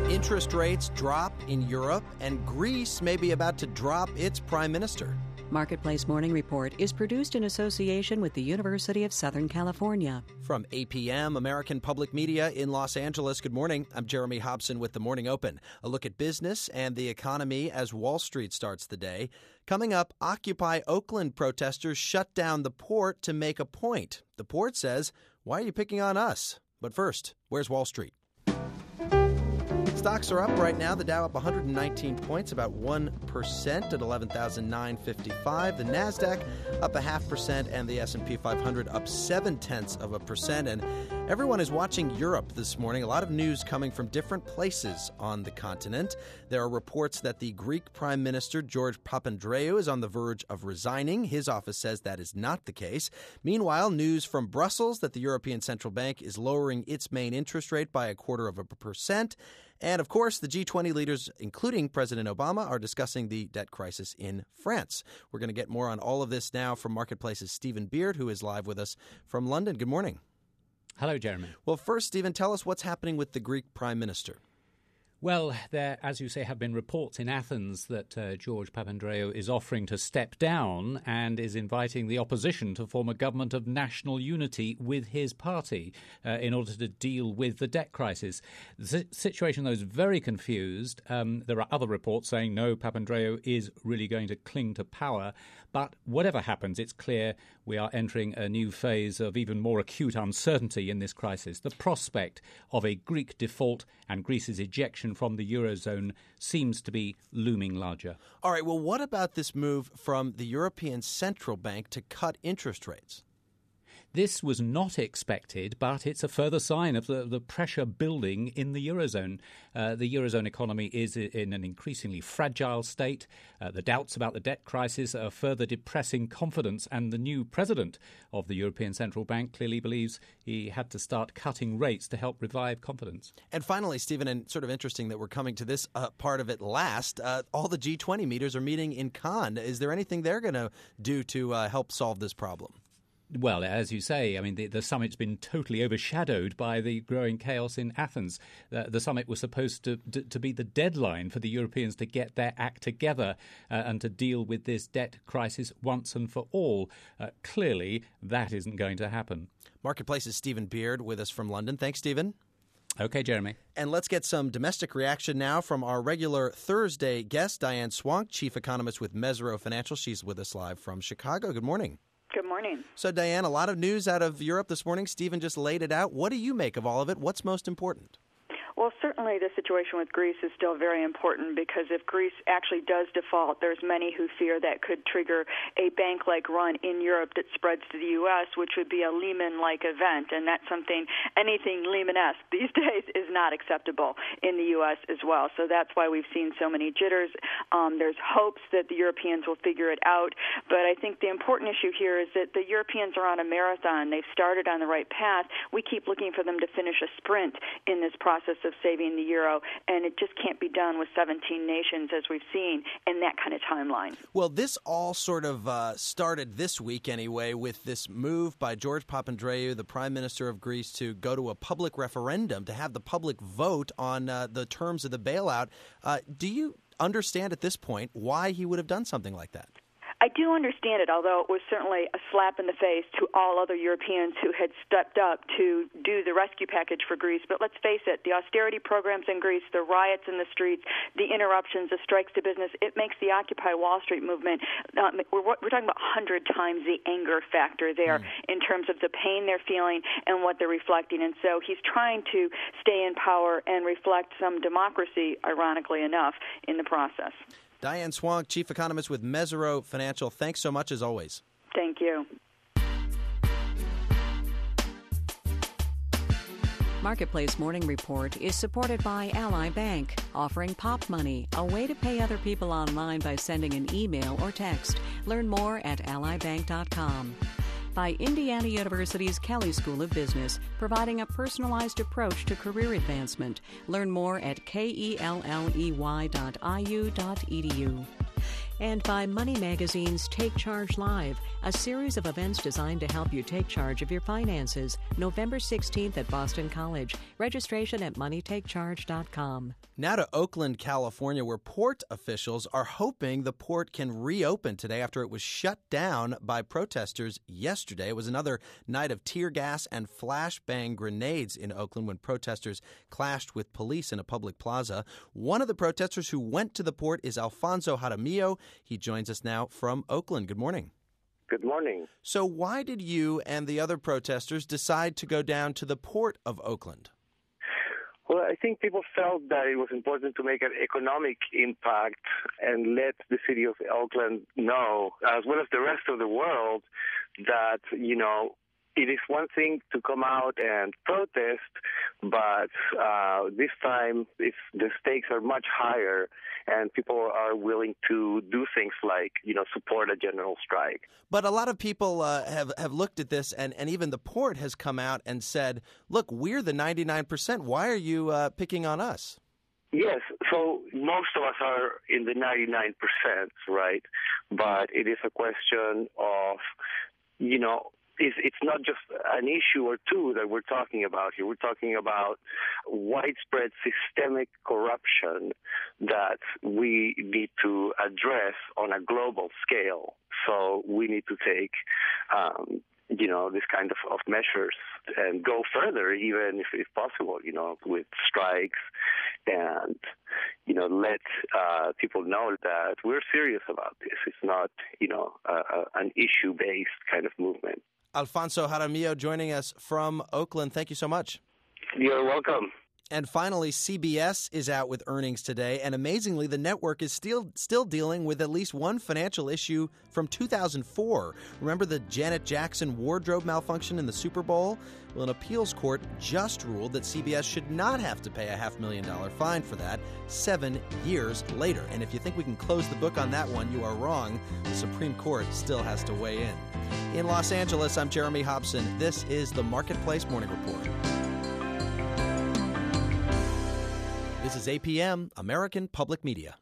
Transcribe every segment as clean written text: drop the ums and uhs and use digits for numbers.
Interest rates drop in Europe, and Greece may be about to drop its prime minister. Marketplace Morning Report is produced in association with the University of Southern California. From APM, American Public Media in Los Angeles, good morning. I'm Jeremy Hobson with The Morning Open. A look at business and the economy as Wall Street starts the day. Coming up, Occupy Oakland protesters shut down the port to make a point. The port says, why are you picking on us? But first, where's Wall Street? Stocks are up right now. The Dow up 119 points, about 1% at 11,955. The Nasdaq up 0.5%, and the S&P 500 up 0.7%. And everyone is watching Europe this morning. A lot of news coming from different places on the continent. There are reports that the Greek Prime Minister, George Papandreou, is on the verge of resigning. His office says that is not the case. Meanwhile, news from Brussels that the European Central Bank is lowering its main interest rate by 0.25%. And, of course, the G20 leaders, including President Obama, are discussing the debt crisis in France. We're going to get more on all of this now from Marketplace's Stephen Beard, who is live with us from London. Good morning. Hello, Jeremy. Well, first, Stephen, tell us what's happening with the Greek Prime Minister. Well, there, as you say, have been reports in Athens that George Papandreou is offering to step down and is inviting the opposition to form a government of national unity with his party in order to deal with the debt crisis. The situation, though, is very confused. There are other reports saying, no, Papandreou is really going to cling to power. But whatever happens, it's clear we are entering a new phase of even more acute uncertainty in this crisis. The prospect of a Greek default and Greece's ejection from the Eurozone seems to be looming larger. All right, well, what about this move from the European Central Bank to cut interest rates? This was not expected, but it's a further sign of the pressure building in the Eurozone. The Eurozone economy is in an increasingly fragile state. The doubts about the debt crisis are further depressing confidence, and the new president of the European Central Bank clearly believes he had to start cutting rates to help revive confidence. And finally, Stephen, and sort of interesting that we're coming to this part of it last, all the G20 leaders are meeting in Cannes. Is there anything they're going to do to help solve this problem? Well, as you say, I mean, the summit's been totally overshadowed by the growing chaos in Athens. The summit was supposed to be the deadline for the Europeans to get their act together and to deal with this debt crisis once and for all. Clearly, that isn't going to happen. Marketplace's Stephen Beard with us from London. Thanks, Stephen. Okay, Jeremy. And let's get some domestic reaction now from our regular Thursday guest, Diane Swonk, chief economist with Mesirow Financial. She's with us live from Chicago. Good morning. Good morning. So, Diane, a lot of news out of Europe this morning. Stephen just laid it out. What do you make of all of it? What's most important? Well, certainly the situation with Greece is still very important because if Greece actually does default, there's many who fear that could trigger a bank-like run in Europe that spreads to the U.S., which would be a Lehman-like event. And that's something, anything Lehman-esque these days is not acceptable in the U.S. as well. So that's why we've seen so many jitters. There's hopes that the Europeans will figure it out. But I think the important issue here is that the Europeans are on a marathon. They've started on the right path. We keep looking for them to finish a sprint in this process of saving the euro, and it just can't be done with 17 nations, as we've seen, in that kind of timeline. Well, this all sort of started this week anyway with this move by George Papandreou, the Prime Minister of Greece, to go to a public referendum to have the public vote on the terms of the bailout. Do you understand at this point why he would have done something like that? I do understand it, although it was certainly a slap in the face to all other Europeans who had stepped up to do the rescue package for Greece. But let's face it, the austerity programs in Greece, the riots in the streets, the interruptions, the strikes to business, it makes the Occupy Wall Street movement, we're talking about 100 times the anger factor there in terms of the pain they're feeling and what they're reflecting. And so he's trying to stay in power and reflect some democracy, ironically enough, in the process. Diane Swonk, chief economist with Mesirow Financial. Thanks so much as always. Thank you. Marketplace Morning Report is supported by Ally Bank, offering Pop Money, a way to pay other people online by sending an email or text. Learn more at allybank.com. By Indiana University's Kelley School of Business, providing a personalized approach to career advancement. Learn more at kelley.iu.edu. And by Money Magazine's Take Charge Live, a series of events designed to help you take charge of your finances. November 16th at Boston College. Registration at moneytakecharge.com. Now to Oakland, California, where port officials are hoping the port can reopen today after it was shut down by protesters yesterday. It was another night of tear gas and flashbang grenades in Oakland when protesters clashed with police in a public plaza. One of the protesters who went to the port is Alfonso Jaramillo. He joins us now from Oakland. Good morning. Good morning. So why did you and the other protesters decide to go down to the port of Oakland? Well, I think people felt that it was important to make an economic impact and let the city of Oakland know, as well as the rest of the world, that, it is one thing to come out and protest, but this time the stakes are much higher and people are willing to do things like, support a general strike. But a lot of people have looked at this, and even the port has come out and said, look, we're the 99%. Why are you picking on us? Yes, so most of us are in the 99%, right? But it is a question of, it's not just an issue or two that we're talking about here. We're talking about widespread systemic corruption that we need to address on a global scale. So we need to take, this kind of measures and go further, even if possible, with strikes and, let people know that we're serious about this. It's not, an issue-based kind of movement. Alfonso Jaramillo joining us from Oakland. Thank you so much. You're welcome. And finally, CBS is out with earnings today, and amazingly, the network is still dealing with at least one financial issue from 2004. Remember the Janet Jackson wardrobe malfunction in the Super Bowl? Well, an appeals court just ruled that CBS should not have to pay a $500,000 fine for that 7 years later. And if you think we can close the book on that one, you are wrong. The Supreme Court still has to weigh in. In Los Angeles, I'm Jeremy Hobson. This is the Marketplace Morning Report. This is APM, American Public Media.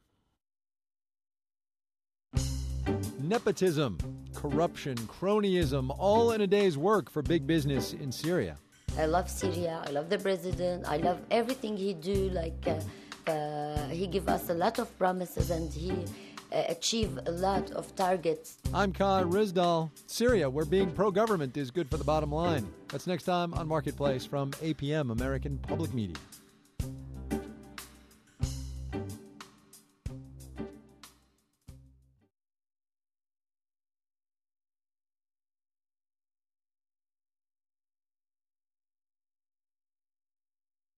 Nepotism, corruption, cronyism, all in a day's work for big business in Syria. I love Syria. I love the president. I love everything he do. He give us a lot of promises and he achieve a lot of targets. I'm Khan Rizdal. Syria, where being pro-government is good for the bottom line. That's next time on Marketplace from APM, American Public Media.